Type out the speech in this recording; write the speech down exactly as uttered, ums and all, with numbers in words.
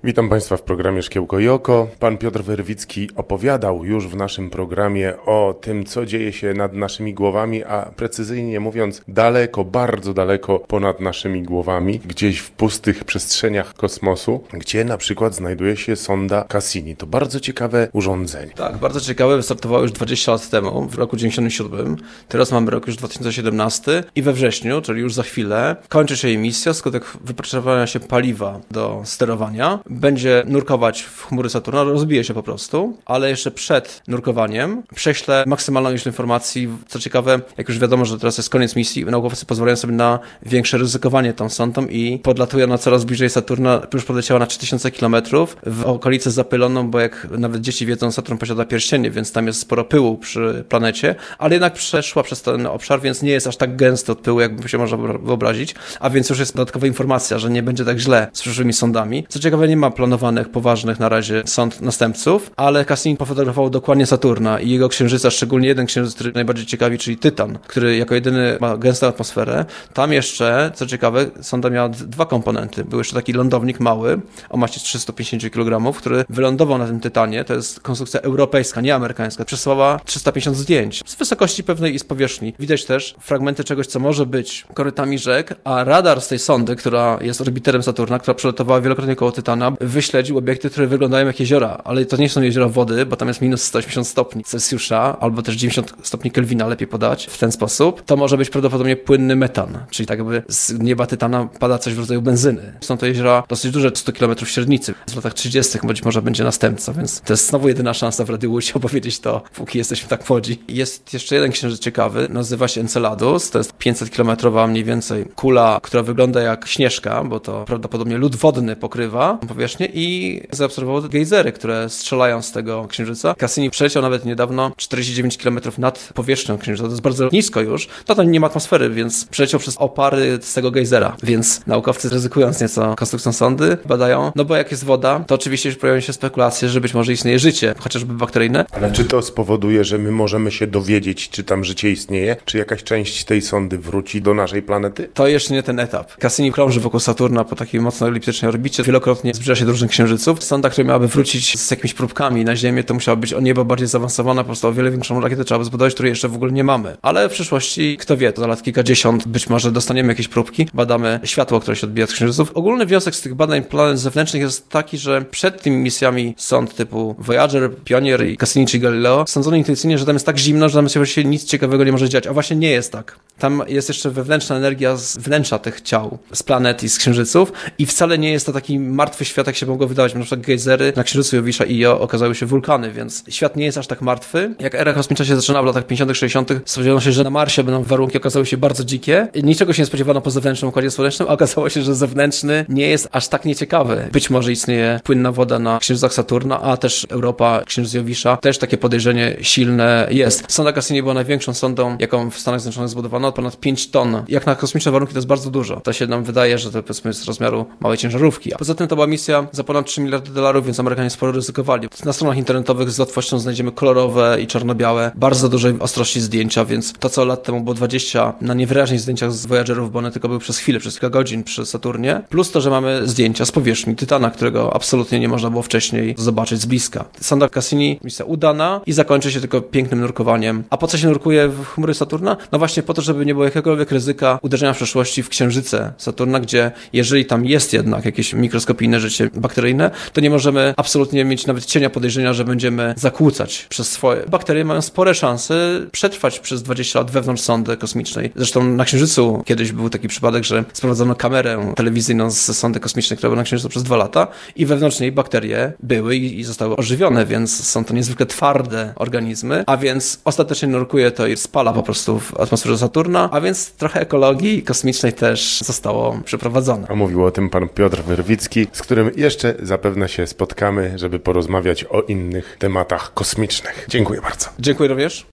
Witam Państwa w programie Szkiełko i Oko. Pan Piotr Wyrwicki opowiadał już w naszym programie o tym, co dzieje się nad naszymi głowami, a precyzyjnie mówiąc daleko, bardzo daleko ponad naszymi głowami, gdzieś w pustych przestrzeniach kosmosu, gdzie na przykład znajduje się sonda Cassini. To bardzo ciekawe urządzenie. Tak, bardzo ciekawe. Wystartowało już dwadzieścia lat temu, w roku dziewięćdziesiątym siódmym. Teraz mamy rok już dwa tysiące siedemnasty i we wrześniu, czyli już za chwilę, kończy się jej misja wskutek wypracowania się paliwa do sterowania. Będzie nurkować w chmury Saturna, rozbije się po prostu, ale jeszcze przed nurkowaniem prześle maksymalną ilość informacji. Co ciekawe, jak już wiadomo, że teraz jest koniec misji, naukowcy pozwalają sobie na większe ryzykowanie tą sondą i podlatuje na coraz bliżej Saturna, już podleciała na trzy tysiące kilometrów w okolicę zapyloną, bo jak nawet dzieci wiedzą, Saturn posiada pierścienie, więc tam jest sporo pyłu przy planecie, ale jednak przeszła przez ten obszar, więc nie jest aż tak gęsty od pyłu, jakby się można wyobrazić, a więc już jest dodatkowa informacja, że nie będzie tak źle z przyszłymi sondami. Co ciekawe, nie ma planowanych, poważnych na razie sond następców, ale Cassini pofotografował dokładnie Saturna i jego księżyca, szczególnie jeden księżyc, który najbardziej ciekawi, czyli Tytan, który jako jedyny ma gęstą atmosferę. Tam jeszcze, co ciekawe, sonda miała dwa komponenty. Był jeszcze taki lądownik mały o masie trzysta pięćdziesiąt kilogramów, który wylądował na tym Tytanie. To jest konstrukcja europejska, nie amerykańska. Przesłała trzysta pięćdziesiąt zdjęć z wysokości pewnej i z powierzchni. Widać też fragmenty czegoś, co może być korytami rzek, a radar z tej sondy, która jest orbiterem Saturna, która przelatowała wielokrotnie koło Tytana, wyśledził obiekty, które wyglądają jak jeziora, ale to nie są jeziora wody, bo tam jest minus sto osiemdziesiąt stopni Celsjusza, albo też dziewięćdziesiąt stopni Kelwina, lepiej podać w ten sposób. To może być prawdopodobnie płynny metan, czyli tak jakby z nieba Tytana pada coś w rodzaju benzyny. Są to jeziora dosyć duże, sto kilometrów średnicy. W latach trzydziestych być może będzie następca, więc to jest znowu jedyna szansa w Radiu Łódź opowiedzieć to, póki jesteśmy tak młodzi. Jest jeszcze jeden księżyc ciekawy, nazywa się Enceladus, to jest pięćset kilometrowa mniej więcej kula, która wygląda jak śnieżka, bo to prawdopodobnie lód wodny pokrywa powierzchnię i zaobserwował gejzery, które strzelają z tego księżyca. Cassini przeleciał nawet niedawno czterdzieści dziewięć kilometrów nad powierzchnią księżyca, to jest bardzo nisko już, to tam nie ma atmosfery, więc przeleciał przez opary z tego gejzera, więc naukowcy ryzykując nieco konstrukcją sondy badają, no bo jak jest woda, to oczywiście już pojawiają się spekulacje, że być może istnieje życie, chociażby bakteryjne. Ale czy to spowoduje, że my możemy się dowiedzieć, czy tam życie istnieje? Czy jakaś część tej sondy wróci do naszej planety? To jeszcze nie ten etap. Cassini krąży wokół Saturna po takiej mocno eliptycznej orbicie, wielokrotnie zbliża się do różnych księżyców. Sonda, która miałaby wrócić z jakimiś próbkami na Ziemię, to musiała być o niebo bardziej zaawansowana, po prostu o wiele większą rakietę trzeba by zbudować, której jeszcze w ogóle nie mamy. Ale w przyszłości, kto wie, to za lat kilkadziesiąt być może dostaniemy jakieś próbki, badamy światło, które się odbija od księżyców. Ogólny wniosek z tych badań planet zewnętrznych jest taki, że przed tymi misjami sond typu Voyager, Pioneer i Cassini czy Galileo sądzono intuicyjnie, że tam jest tak zimno, że tam się nic ciekawego nie może dziać, a właśnie nie jest tak. Tam jest jeszcze wewnętrzna energia z wnętrza tych ciał, z planet i z księżyców i wcale nie jest to taki martwy świat, jak się mogło wydawać. Na przykład gejzery na księżycu Jowisza i Io okazały się wulkany, więc świat nie jest aż tak martwy. Jak era kosmiczna się zaczyna w latach pięćdziesiątych, sześćdziesiątych, spodziewano się, że na Marsie będą warunki, okazały się bardzo dzikie. Niczego się nie spodziewano po zewnętrznym układzie słonecznym, a okazało się, że zewnętrzny nie jest aż tak nieciekawy. Być może istnieje płynna woda na księżycach Saturna, a też Europa, księżyc Jowisza. Też takie podejrzenie silne jest. Sonda Cassini była największą sondą, jaką w Stanach Zjednoczonych zbudowano, ponad pięć ton. Jak na kosmiczne warunki to jest bardzo dużo. To się nam wydaje, że to powiedzmy jest rozmiaru małej ciężarówki. A poza tym to była misja za ponad trzy miliardy dolarów, więc Amerykanie sporo ryzykowali. Na stronach internetowych z łatwością znajdziemy kolorowe i czarno-białe, bardzo dużej ostrości zdjęcia, więc to co lat temu było dwadzieścia na niewyraźnych zdjęciach z Voyagerów, bo one tylko były przez chwilę, przez kilka godzin przy Saturnie, plus to, że mamy zdjęcia z powierzchni Tytana, którego absolutnie nie można było wcześniej zobaczyć z bliska. Sonda Cassini, misja udana i zakończy się tylko pięknym nurkowaniem. A po co się nurkuje w chmury Saturna? No właśnie po to, żeby nie było jakiegokolwiek ryzyka uderzenia w przeszłości w księżyce Saturna, gdzie jeżeli tam jest jednak jakieś mikroskopijne życie bakteryjne, to nie możemy absolutnie mieć nawet cienia podejrzenia, że będziemy zakłócać przez swoje. Bakterie mają spore szanse przetrwać przez dwadzieścia lat wewnątrz sondy kosmicznej. Zresztą na Księżycu kiedyś był taki przypadek, że sprowadzono kamerę telewizyjną z sondy kosmicznej, która była na Księżycu przez dwa lata i wewnątrz niej bakterie były i, i zostały ożywione, więc są to niezwykle twarde organizmy, a więc ostatecznie nurkuje to i spala po prostu w atmosferze Saturna, a więc trochę ekologii kosmicznej też zostało przeprowadzone. A mówił o tym pan Piotr Wyrwicki, z którym jeszcze zapewne się spotkamy, żeby porozmawiać o innych tematach kosmicznych. Dziękuję bardzo. Dziękuję również.